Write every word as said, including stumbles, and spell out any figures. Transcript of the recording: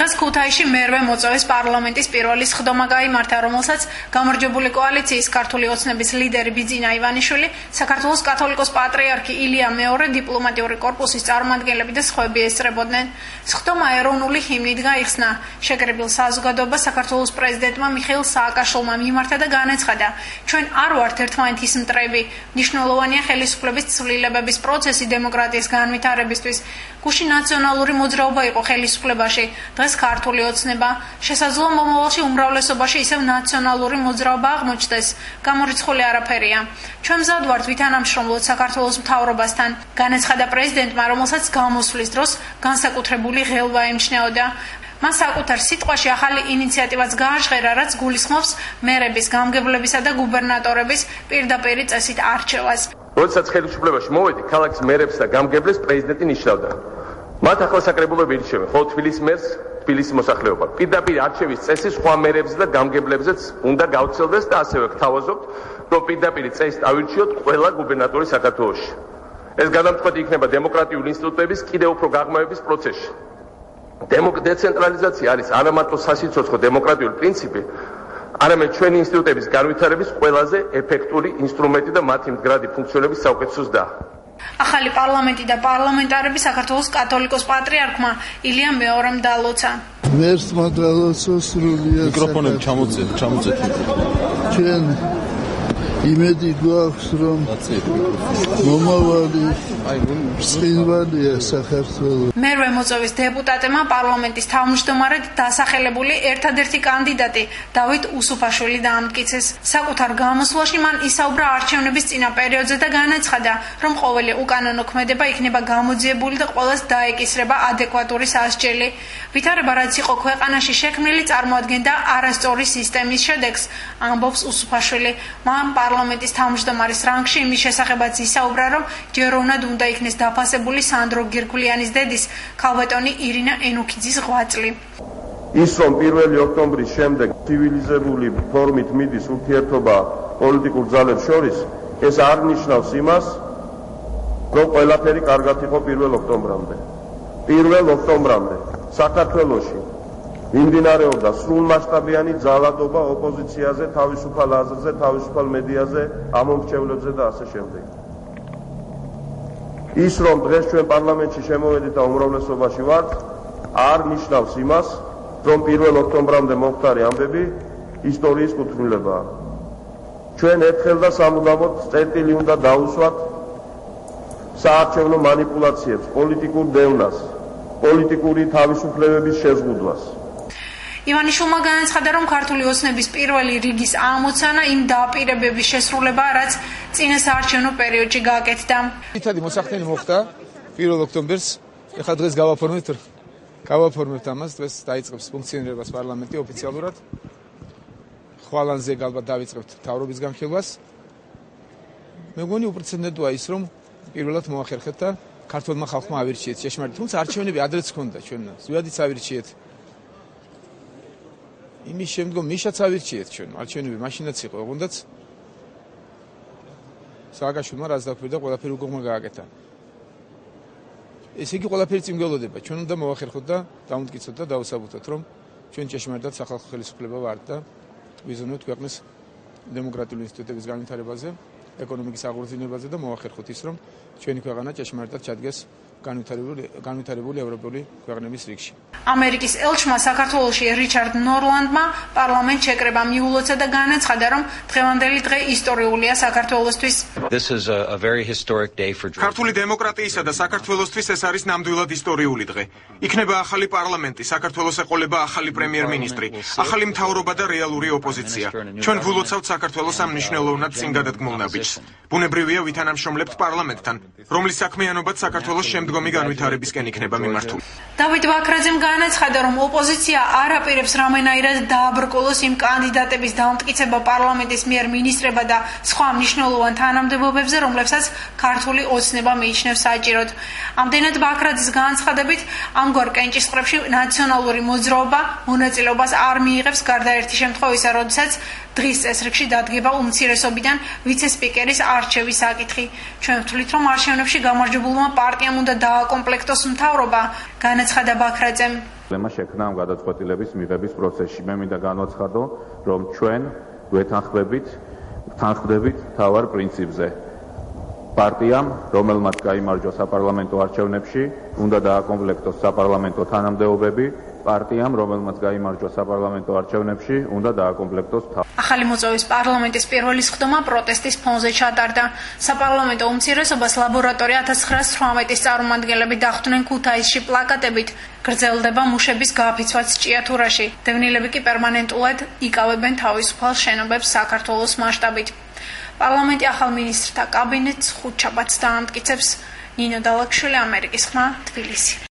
დღეს ქუთაისში მერვე მოწვევის პარლამენტის პირველი სხდომა გაიმართა, რომელსაც გამარჯვებული კოალიციის ქართული ოცნების ლიდერი ბიძინა ივანიშვილი, საქართველოს კათოლიკოს პატრიარქი ილია მეორე, დიპლომატიური კორპუსის წარმომადგენლები და სხვები ესწრებოდნენ. სხდომა ეროვნული ჰიმნით გაიხსნა. შეკრებილ საზოგადოებას საქართველოს პრეზიდენტმა მიხეილ სააკაშვილმა მიმართა და განაცხადა: ჩვენ არ ვართ ერთმანეთის მტრები. მნიშვნელოვანია ხელისუფლების ცვლილებების პროცესი დემოკრატიის განვითარებისთვის. გუში ნაციონალური მოძრაობა იყო ხელისუფლებაში. დღეს ქართული ოცნება. შესაძლოა მომავალში უმრავლესობაში ისევ ნაციონალური მოძრაობა აღმოჩნდეს. გამორიცხული არაფერია. ჩვენ მზად ვართ ვითანამშრომლოთ საქართველოს მთავრობასთან, განაცხადა პრეზიდენტმა, რომელსაც გამოსვლის დროს განსაკუთრებული ღელვა ემჩნეოდა. მას საკუთარ სიტყვაში ახალი ინიციატივაც გააჟღერა, რაც გულისხმობს მერების, გამგებლებისა და გუბერნატორების პირდაპირი წესით არჩევას. როდესაც ხელისუფლებაში მოვედი, ქალაქის მერებს და გამგებლებს პრეზიდენტი ნიშნავდა. მათ ახლა საკრებულოები ირჩევენ, ხოლო თბილისის მერს თბილისის მოსახლეობა. პირდაპირ არჩევის წესი სხვა მერებს და გამგებლებზეც უნდა გავრცელდეს და ასევე გთავაზობთ, რომ პირდაპირ წესით ავირჩიოთ ყველა გუბერნატორი საქართველოში. ეს გადამწყვეტი იქნება დემოკრატიული ინსტიტუტების კიდევ უფრო გაღრმავების პროცესში. დეცენტრალიზაცია არის არა მარტო სასიცოცხლო დემოკრატიული პრინციპი, არამედ ჩვენი ინსტიტუტების განვითარების ყველაზე ეფექტური ინსტრუმენტი და მათი მდგრადი ფუნქციონების საუკეთესო ზრდა. ახალი პარლამენტი და პარლამენტარები საქართველოს კათოლიკოს პატრიარქმა ილია მეორემ დალოცა. ვერსმა დალოცა სრულიად მიკროფონები ჩამოწეთ, ჩამოწეთ. ჩვენ იმედი გვაქვს, რომ მომავალი სხივანია საქართველოს. მერვე მოწვევის დეპუტატებმა პარლამენტის თავმჯდომარედ დასახელებული ერთადერთი კანდიდატი დავით უსუფაშვილი დაამტკიცეს. საკუთარ გამოსვლაში მან ისაუბრა არჩევნების წინა პერიოდზე და განაცხადა, რომ ყოველი უკანონო ქმედება იქნება გამოძიებული და ყველას დაეკისრება ადეკვატური სასჯელი. ვითარება, რაც იყო ქვეყანაში შექმნილი, წარმოადგენდა არასწორი სისტემის შედეგს, ამბობს უსუფაშვილი. მან პარლამენტის თავმჯდომარის რანგში იმის შესახებაც ისაუბრა, რომ ჯეროვნად უნდა იქნეს დაფასებული სანდრო გირგვლიანის დედის, ქალბატონი ირინა ენუქიძის ღვაწლი. ის რომ პირველი ოქტომბრის შემდეგ ცივილიზებული ფორმით მიდის ურთიერთობა პოლიტიკურ ძალებს შორის, ეს არ ნიშნავს იმას, რომ ყველაფერი კარგად იყო პირველ ოქტომბრამდე. პირველ ოქტომბრამდე საქართველოში მიმდინარეობდა სრულმასშტაბიანი ძალადობა ოპოზიციაზე, თავისუფალ აზრზე, თავისუფალ მედიაზე, ამომრჩევლებზე და ასე შემდეგ. ის რომ დღეს ჩვენ პარლამენტში შემოვედით და უმრავლესობაში ვართ, არ ნიშნავს იმას, რომ პირველ ოქტომბრამდე მომხდარი ამბები ისტორიის კუთვნილებაა. ჩვენ ერთხელ და სამუდამოდ წერტილი უნდა დაუსვათ საარჩევნო მანიპულაციებს, პოლიტიკურ დევნას, პოლიტიკური თავისუფლებების შეზღუდვას. ივანიშვილმა განაცხადა, რომ ქართული ოცნების პირველი რიგის ამოცანა იმ დაპირებების შესრულებაა, რაც წინა საარჩევნო პერიოდში გააკეთდა. თითქოს მოსახდენი მოხდა პირველ ოქტომბერს, ეხლა დღეს გავაფორმებთ, გავაფორმებთ ამას, დღეს დაიწყებს ფუნქციონირებას პარლამენტი ოფიციალურად. ხვალანზე ალბათ დავიწყებთ მთავრობის განხილვას. მე მგონი უპრეცედენტოა ის, რომ პირველად მოახერხეთ და ქართულმა ხალხმა ავირჩიეთ ჭეშმარიტ, თუმცა არჩევნები ადრეც ჰქონდა ჩვენ, ზვიადიც ავირჩიეთ. იმის შემდგომ მიშაც ავირჩიეთ ჩვენ, არჩევნები მაშინაც იყო, ოღონდაც სააკაშვილმა რაც დაქვირდა, ყველაფერი უგოღმა გააკეთა. ესე იგი ყველაფერი წინ გველოდება, ჩვენ უნდა მოახერხოთ და დავმტკიცოთ და დავუსაბუთოთ, რომ ჩვენ ჭეშმარიტად სახალხო ხელისუფლება ვართ და ვიზონოთ ქვეყნის დემოკრატიული ინსტიტუტების განვითარებაზე, ეკონომიკის აღორძინებაზე და მოახერხოთ ის, რომ ჩვენი ქვეყანა ჭეშმარიტად ჩადგეს განვითარებული განვითარებული ევროპული ქვეყნების რიგში. ამერიკის ელჩმა საქართველოში რიჩარდ ნორლანდმა პარლამენტ შეკრება მიულოცა და განაცხადა, რომ დღევანდელი დღე ისტორიულია საქართველოსთვის. ქართული დემოკრატიისა და საქართველოსთვის ეს არის ნამდვილად ისტორიული დღე. იქნება ახალი პარლამენტი, საქართველოს ეყოლება ახალი პრემიერ-მინისტრი, ახალი მთავრობა და რეალური ოპოზიცია. ჩვენ ვილოცავთ საქართველოს ამ მნიშვნელოვნად წინ გადადგმულ ნაბიჯს. ბუნებრივია ვითანამშრომლებთ პარლამენტთან, რომლის საქმიანობაც საქართველოს შემდგომი განვითარებისკენ იქნება მიმართული. დავით ბაქრაძემ განაცხადა, რომ ოპოზიცია არ აპირებს რამენაირად დააბრკოლოს იმ კანდიდატების დამტკიცება პარლამენტის მიერ მინისტრება და სხვა მნიშვნელოვან თანამდებობებზე, რომლებსაც ქართული ოცნება მიიჩნევს საჭიროდ. ამდენად ბაქრაძის განცხადებით, ამგვარ კენჭისყრებში ნაციონალური მოძრაობა მონაწილეობას არ მიიღებს, გარდა ერთი შემთხვევისა, როდესაც დღის წესრიგში დადგება უმცირესობიდან ვიცე-სპიკერის არჩევის საკითხი. ჩვენ ვთვლით, რომ არჩევნებში გამარჯვებულმა პარტიამ უნდა დააკომპლექტოს მთავრობა, განაცხადა ბაქრაძემ. პრობლემა შექმნა ამ გადაწყვეტილების მიღების პროცესში. მე მინდა განვაცხადო, რომ ჩვენ გვეთანხმებით, თანხმდებით მთავარ პრინციპზე. პარტიამ, რომელმაც გაიმარჯვა საპარლამენტო არჩევნებში, უნდა დააკომპლექტოს საპარლამენტო თანამდებობები. პარტიამ, რომელმაც გაიმარჯვა საპარლამენტო არჩევნებში, უნდა დააკომპლექტოს მთავრობა. ახალი მოწვევის პარლამენტის პირველი სხდომა პროტესტის ფონზე ჩატარდა. საპარლამენტო უმცირესობას ლაბორატორია ათას ცხრაასი თვრამეტის წარმომადგენლები დახვდნენ ქუთაისში პლაკატებით. გრძელდება მუშების გააფიცვაც ჭიათურაში. დევნილები კი პერმანენტულად იკავებენ თავისუფალ შენობებს საქართველოს მასშტაბით. პარლამენტი ახალ მინისტრთა კაბინეტს ხუთშაბათს დაამტკიცებს. ნინო დალაგშვილი, ამერიკის ხმა, თბილისი.